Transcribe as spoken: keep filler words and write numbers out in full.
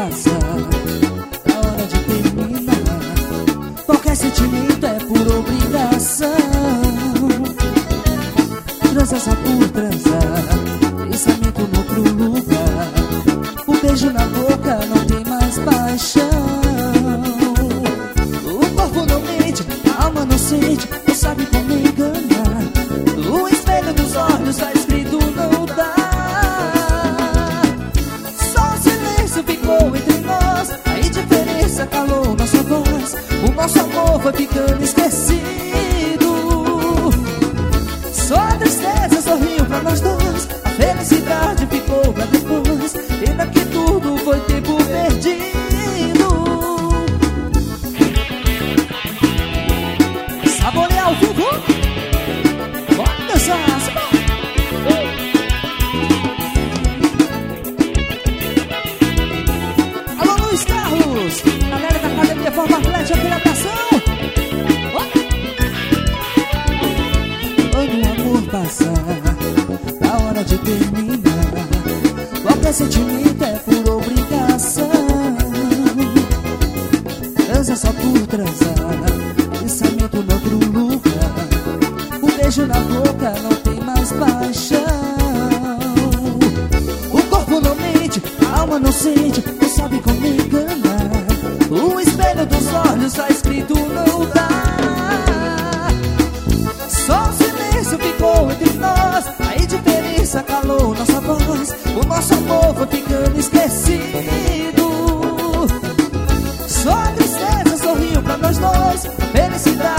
passa, a hora de terminar. Qualquer sentimento é por obrigação. Transa só por transar, pensamento no outro lugar. Um beijo na boca não tem mais paixão. O corpo não mente, a alma não sente, não sabe como enganar. No espelho dos olhos tá escrito não dá. Só o silêncio ficou entre nós, a indiferença calou nossa voz. O nosso amor foi ficando esquecido. Só a tristeza sorriu pra nós dois, a felicidade ficou pra depois. Pena que tudo foi tempo perdido. Saborear ao vivo. Bora dançar, alô Luiz Carlos, galera da Academia Forma Atlética, aquele abração. Quando o amor passar, a hora de terminar. Qualquer sentimento é por obrigação. Transa só por transar, pensamento no outro lugar. Um beijo na boca não tem mais paixão. O corpo não mente, a alma não sente, não sabe como enganar. O espelho dos olhos tá escrito não dá. Só o silêncio ficou entre nós, a indiferença calou nossa voz. O nosso amor foi ficando esquecido. Só a tristeza sorriu pra nós dois, a felicidade